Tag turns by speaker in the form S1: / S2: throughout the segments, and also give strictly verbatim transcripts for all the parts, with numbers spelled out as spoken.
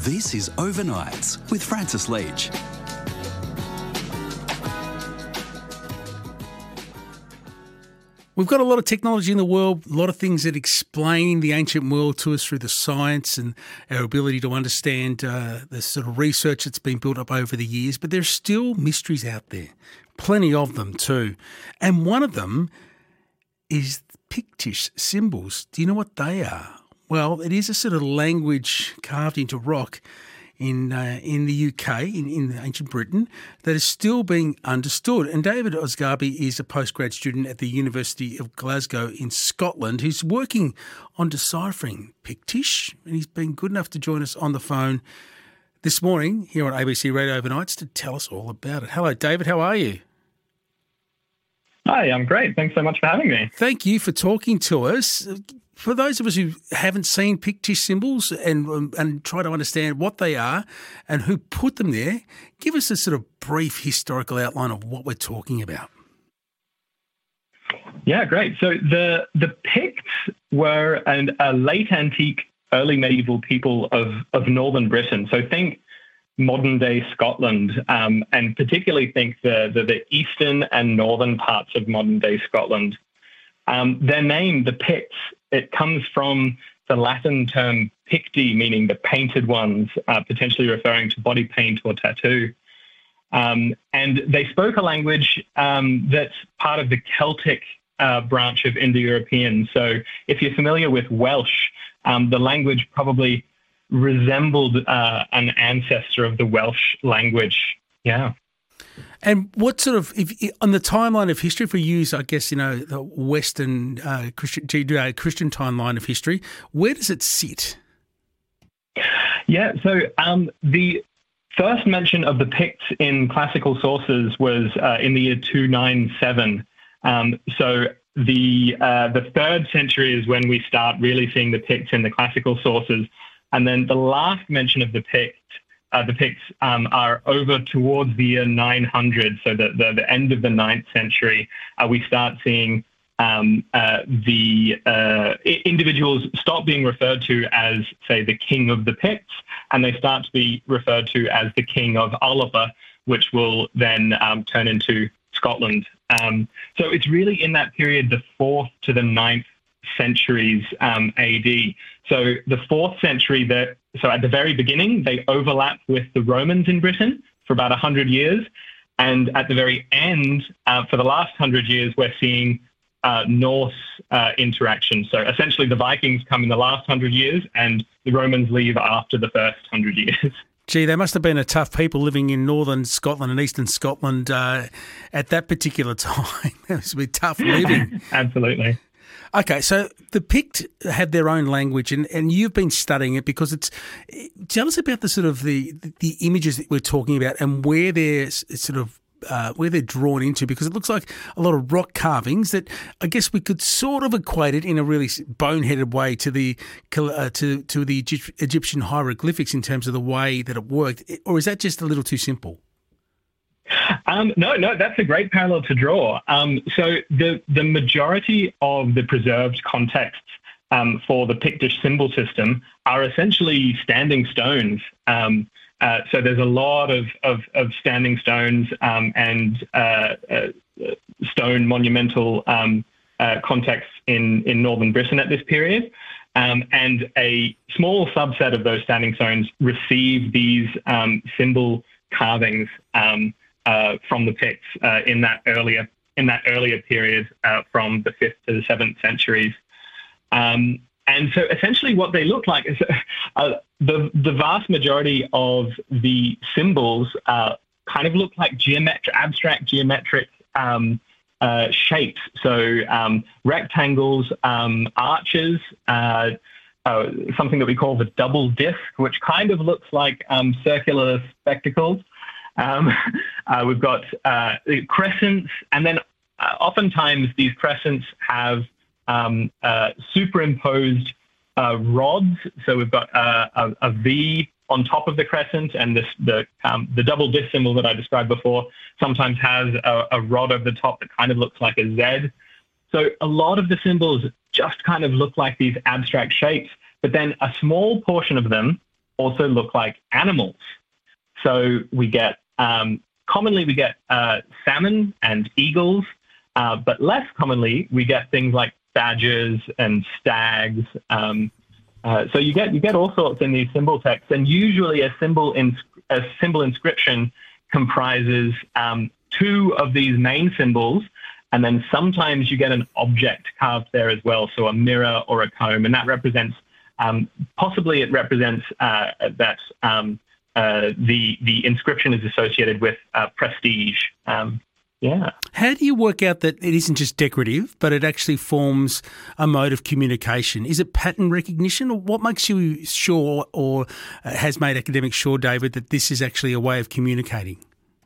S1: This is Overnights with Francis Leach.
S2: We've got a lot of technology in the world, a lot of things that explain the ancient world to us through the science and our ability to understand uh, the sort of research that's been built up over the years. But there's still mysteries out there, plenty of them too. And one of them is Pictish symbols. Do you know what they are? Well, it is a sort of language carved into rock in uh, in the U K, in, in ancient Britain, that is still being understood. And David Osgarby is a postgrad student at the University of Glasgow in Scotland who's working on deciphering Pictish, and he's been good enough to join us on the phone this morning here on A B C Radio Overnights to tell us all about it. Hello, David. How are you?
S3: Hi, I'm great. Thanks so much for having me.
S2: Thank you for talking to us. For those of us who haven't seen Pictish symbols and um, and try to understand what they are and who put them there, give us a sort of brief historical outline of what we're talking about.
S3: Yeah, great. So the the Picts were an, a late antique, early medieval people of, of northern Britain. So think modern-day Scotland, um, and particularly think the, the, the eastern and northern parts of modern-day Scotland. Um, their name, the Picts, it comes from the Latin term picti, meaning the painted ones, uh, potentially referring to body paint or tattoo. Um, and they spoke a language um, that's part of the Celtic uh, branch of Indo-European. So if you're familiar with Welsh, um, the language probably resembled uh, an ancestor of the Welsh language. Yeah.
S2: And what sort of, if on the timeline of history, if we use, I guess, you know, the Western uh, Christian, uh, Christian timeline of history, where does it sit?
S3: Yeah, so um, the first mention of the Picts in classical sources was uh, in the year two ninety-seven. Um, so the uh, the third century is when we start really seeing the Picts in the classical sources. And then the last mention of the Picts, uh, the Picts um, are over towards the year nine hundred, so the, the, the end of the ninth century, uh, we start seeing um, uh, the uh, individuals stop being referred to as, say, the king of the Picts, and they start to be referred to as the king of Alba, which will then um, turn into Scotland. Um, so it's really in that period, the fourth to the ninth centuries um, A D. So the fourth century, that so at the very beginning, they overlap with the Romans in Britain for about one hundred years. And at the very end, uh, for the last one hundred years, we're seeing uh, Norse uh, interaction. So essentially the Vikings come in the last one hundred years and the Romans leave after the first one hundred years.
S2: Gee, they must have been a tough people living in northern Scotland and eastern Scotland uh, at that particular time. It must be tough living.
S3: Absolutely.
S2: Okay, so the Pict had their own language, and, and you've been studying it because it's. Tell us about the sort of the the images that we're talking about and where they're sort of uh, where they're drawn into, because it looks like a lot of rock carvings that I guess we could sort of equate it in a really boneheaded way to the uh, to to the Egyptian hieroglyphics in terms of the way that it worked, or is that just a little too simple?
S3: Um, no, no, that's a great parallel to draw. Um, so the, the majority of the preserved contexts um, for the Pictish symbol system are essentially standing stones. Um, uh, so there's a lot of, of, of standing stones um, and uh, uh, stone monumental um, uh, contexts in, in northern Britain at this period. Um, and a small subset of those standing stones receive these um, symbol carvings um, Uh, from the Picts uh, in that earlier in that earlier period uh, from the fifth to the seventh centuries, um, and so essentially what they look like is uh, the the vast majority of the symbols uh, kind of look like geometric, abstract geometric um, uh, shapes. So um, rectangles, um, arches. Uh, uh, something that we call the double disc, which kind of looks like um, circular spectacles. Um, uh, we've got uh, crescents, and then uh, oftentimes these crescents have um, uh, superimposed uh, rods. So we've got uh, a, a V on top of the crescent, and this, the um, the double disc symbol that I described before sometimes has a, a rod over the top that kind of looks like a Z. So a lot of the symbols just kind of look like these abstract shapes, but then a small portion of them also look like animals. So we get, um, commonly we get uh, salmon and eagles, uh, but less commonly we get things like badgers and stags. Um, uh, so you get you get all sorts in these symbol texts, and usually a symbol in a symbol inscription comprises um, two of these main symbols, and then sometimes you get an object carved there as well, so a mirror or a comb, and that represents um, possibly it represents uh, that um, uh, the the inscription is associated with uh, prestige. Um, Yeah.
S2: How do you work out that it isn't just decorative, but it actually forms a mode of communication? Is it pattern recognition, or what makes you sure, or has made academics sure, David, that this is actually a way of communicating?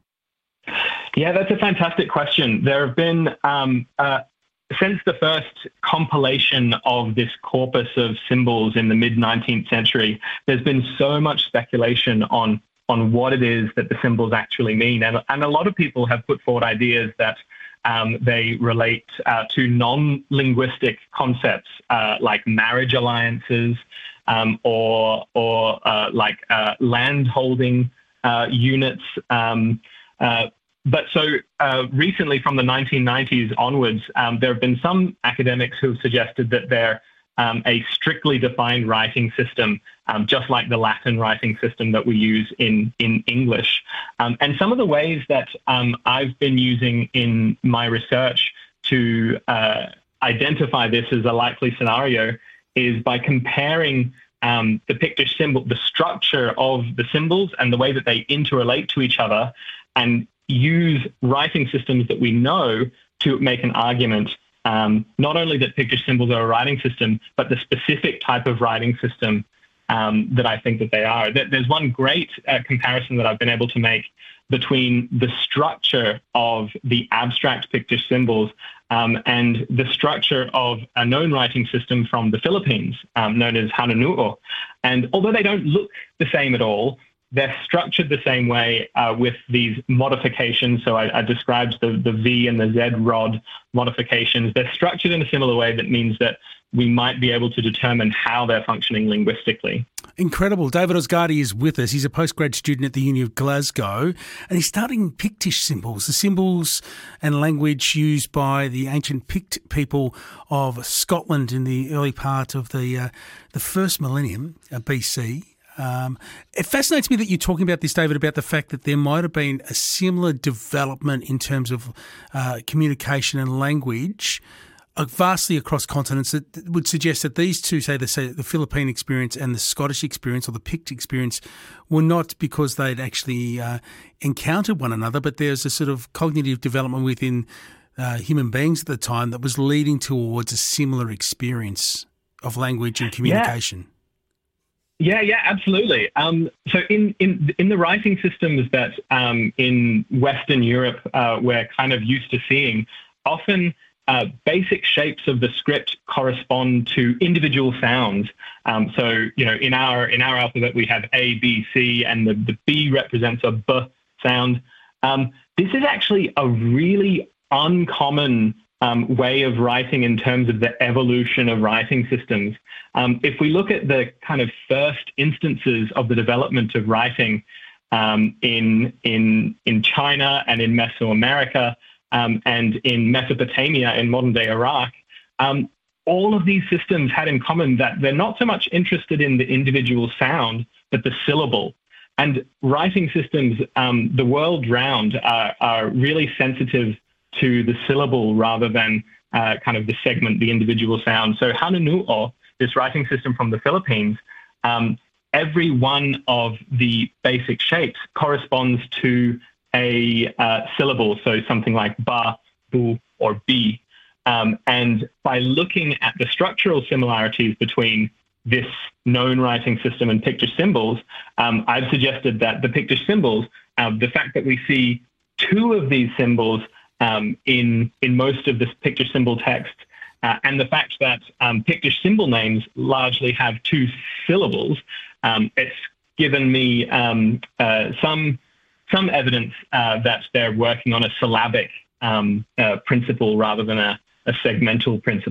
S3: Yeah, that's a fantastic question. There have been, um, uh, since the first compilation of this corpus of symbols in the mid nineteenth century, there's been so much speculation on on what it is that the symbols actually mean. And, and a lot of people have put forward ideas that um, they relate uh, to non-linguistic concepts uh, like marriage alliances um, or, or uh, like uh, land holding uh, units. Um, uh, but so uh, recently, from the nineteen nineties onwards, um, there have been some academics who have suggested that they're Um, a strictly defined writing system, um, just like the Latin writing system that we use in, in English. Um, and some of the ways that um, I've been using in my research to uh, identify this as a likely scenario is by comparing um, the Pictish symbol, the structure of the symbols and the way that they interrelate to each other, and use writing systems that we know to make an argument Um, not only that Pictish symbols are a writing system, but the specific type of writing system um, that I think that they are. There's one great uh, comparison that I've been able to make between the structure of the abstract Pictish symbols um, and the structure of a known writing system from the Philippines, um, known as Hanunu'o. And although they don't look the same at all, they're structured the same way uh, with these modifications. So I, I described the, the V and the Z rod modifications. They're structured in a similar way that means that we might be able to determine how they're functioning linguistically.
S2: Incredible. David Ozgadi is with us. He's a postgrad student at the Uni of Glasgow, and he's studying Pictish symbols, the symbols and language used by the ancient Pict people of Scotland in the early part of the, uh, the first millennium, uh, B C. Um, it fascinates me that you're talking about this, David, about the fact that there might have been a similar development in terms of uh, communication and language uh, vastly across continents that would suggest that these two, say the, say the Philippine experience and the Scottish experience or the Pict experience, were not because they'd actually uh, encountered one another, but there's a sort of cognitive development within uh, human beings at the time that was leading towards a similar experience of language and communication.
S3: Yeah. Yeah, yeah, absolutely. Um, so in, in in the writing systems that um, in Western Europe uh, we're kind of used to seeing, often uh, basic shapes of the script correspond to individual sounds. Um, so, you know, in our in our alphabet we have A, B, C, and the, the B represents a B sound. Um, this is actually a really uncommon Um, way of writing in terms of the evolution of writing systems. Um, if we look at the kind of first instances of the development of writing um, in in in China and in Mesoamerica um, and in Mesopotamia in modern-day Iraq, um, all of these systems had in common that they're not so much interested in the individual sound, but the syllable. And writing systems um, the world round are, are really sensitive to the syllable rather than uh, kind of the segment, the individual sound. So Hanunu'o, this writing system from the Philippines, um, every one of the basic shapes corresponds to a uh, syllable, so something like ba, bu, or bi. Um, and by looking at the structural similarities between this known writing system and Pictish symbols, um, I've suggested that the Pictish symbols, uh, the fact that we see two of these symbols Um, in in most of this Pictish symbol text, uh, and the fact that um, Pictish symbol names largely have two syllables, um, it's given me um, uh, some some evidence uh, that they're working on a syllabic um, uh, principle rather than a, a segmental principle.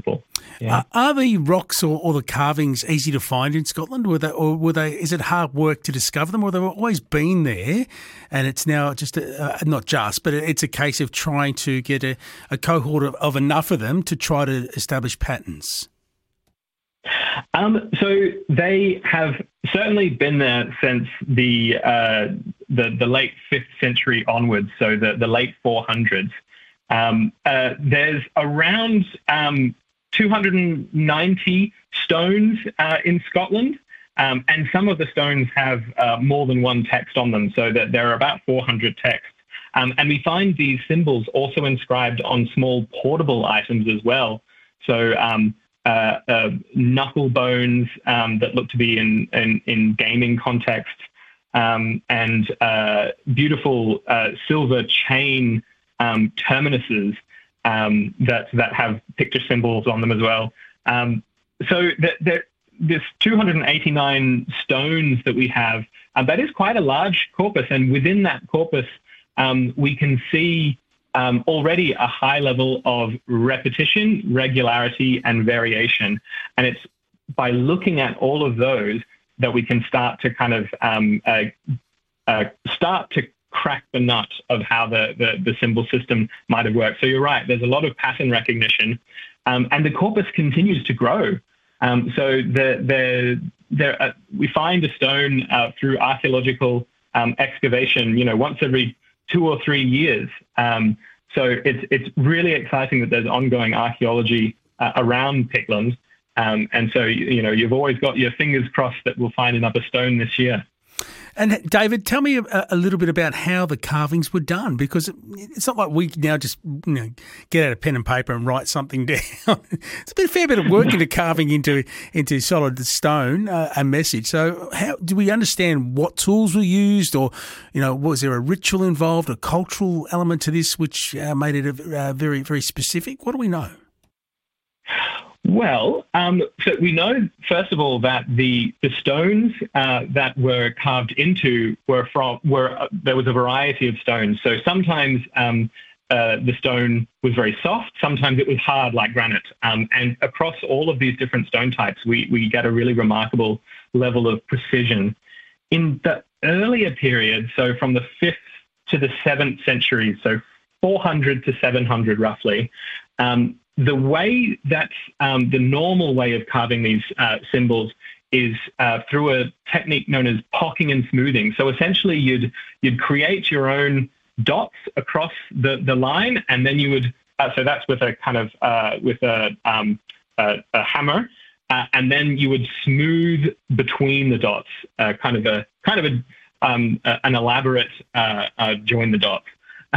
S3: Yeah.
S2: Uh, are the rocks or, or the carvings easy to find in Scotland? Were they, or were they? Is it hard work to discover them, or they've always been there, and it's now just a, uh, not just, but it's a case of trying to get a, a cohort of, of enough of them to try to establish patterns?
S3: Um, so they have certainly been there since the uh, the, the late fifth century onwards, so the, the late four hundreds. Um, uh, there's around um, two hundred ninety stones uh, in Scotland, um, and some of the stones have uh, more than one text on them, so that there are about four hundred texts. Um, and we find these symbols also inscribed on small portable items as well. So um, uh, uh, knuckle bones um, that look to be in, in, in gaming context, um, and uh, beautiful uh, silver chain um, terminuses um, that that have picture symbols on them as well. Um, so there, this two hundred eighty-nine stones that we have, uh, that is quite a large corpus, and within that corpus, um, we can see um, already a high level of repetition, regularity, and variation. And it's by looking at all of those that we can start to kind of um, uh, uh, start to crack the nut of how the, the, the symbol system might have worked. So you're right, there's a lot of pattern recognition, um, and the corpus continues to grow. Um, so the, the, there, uh, we find a stone uh, through archaeological um, excavation, you know, once every two or three years. Um, so it's it's really exciting that there's ongoing archaeology uh, around Pickland. Um, and so, you know, you've always got your fingers crossed that we'll find another stone this year.
S2: And David, tell me a, a little bit about how the carvings were done, because it's not like we now just, you know, get out a pen and paper and write something down. It's been a fair bit of work into carving into into solid stone uh, a message. So, how do we understand what tools were used, or, you know, was there a ritual involved, a cultural element to this, which uh, made it a, uh, very very specific? What do we know?
S3: Well, um, so we know, first of all, that the the stones uh, that were carved into were from were uh, there was a variety of stones. So sometimes um, uh, the stone was very soft, sometimes it was hard like granite, um, and across all of these different stone types, we we get a really remarkable level of precision. In the earlier period, so from the fifth to the seventh century, so four hundred to seven hundred roughly. Um, The way that um, the normal way of carving these uh, symbols is uh, through a technique known as pocking and smoothing. So essentially, you'd you'd create your own dots across the, the line, and then you would. Uh, so that's with a kind of uh, with a, um, a, a hammer, uh, and then you would smooth between the dots, uh, kind of a kind of a, um, a an elaborate uh, uh, join the dots.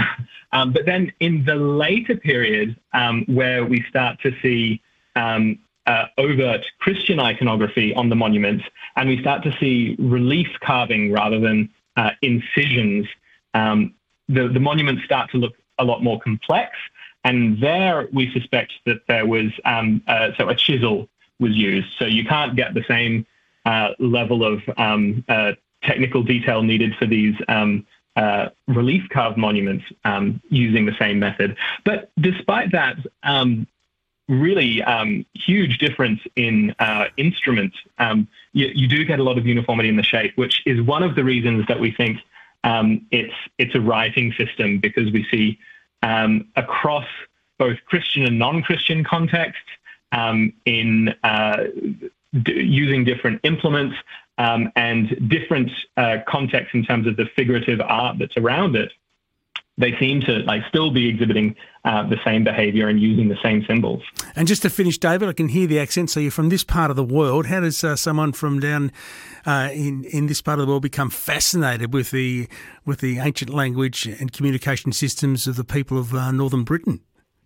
S3: Um, but then in the later period, um, where we start to see um, uh, overt Christian iconography on the monuments, and we start to see relief carving rather than uh, incisions, um, the, the monuments start to look a lot more complex. And there we suspect that there was, um, uh, so a chisel was used. So you can't get the same uh, level of um, uh, technical detail needed for these um Uh, relief carved monuments um, using the same method. But despite that um, really um, huge difference in uh, instruments, um, you, you do get a lot of uniformity in the shape, which is one of the reasons that we think um, it's it's a writing system, because we see um, across both Christian and non-Christian contexts um, in uh, d- using different implements, Um, and different uh, contexts in terms of the figurative art that's around it, they seem to like still be exhibiting uh, the same behaviour and using the same symbols.
S2: And just to finish, David, I can hear the accent. So you're from this part of the world. How does uh, someone from down uh, in in this part of the world become fascinated with the with the ancient language and communication systems of the people of uh, Northern Britain?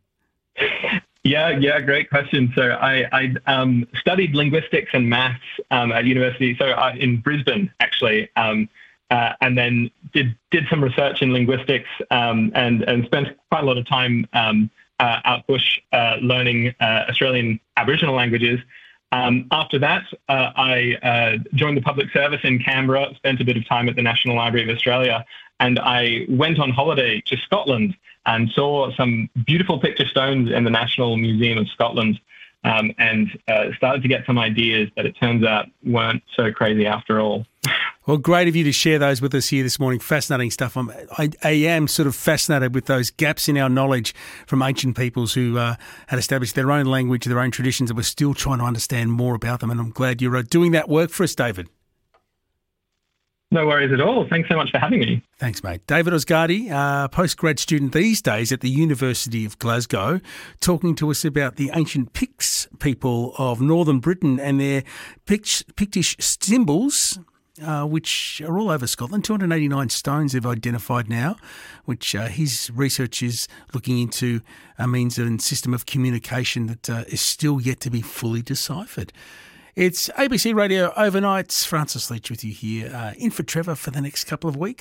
S3: Yeah, yeah, great question. So I, I um, studied linguistics and maths um, at university, so uh, in Brisbane, actually, um, uh, and then did did some research in linguistics um, and, and spent quite a lot of time um, uh, out bush uh, learning uh, Australian Aboriginal languages. Um, after that, uh, I uh, joined the public service in Canberra, spent a bit of time at the National Library of Australia, and I went on holiday to Scotland and saw some beautiful picture stones in the National Museum of Scotland. um, and uh, started to get some ideas that it turns out weren't so crazy after all.
S2: Well, great of you to share those with us here this morning. Fascinating stuff. I'm, I, I am sort of fascinated with those gaps in our knowledge from ancient peoples who uh, had established their own language, their own traditions, and we're still trying to understand more about them. And I'm glad you're uh, doing that work for us, David.
S3: No worries at all. Thanks so much for having me.
S2: Thanks, mate. David Ozgardi, uh, postgrad student these days at the University of Glasgow, talking to us about the ancient Picts people of northern Britain and their Pict- Pictish symbols, uh, which are all over Scotland. two hundred eighty-nine stones they've identified now, which uh, his research is looking into a means and system of communication that uh, is still yet to be fully deciphered. It's A B C Radio Overnights. Francis Leach with you here, uh, in for Trevor for the next couple of weeks.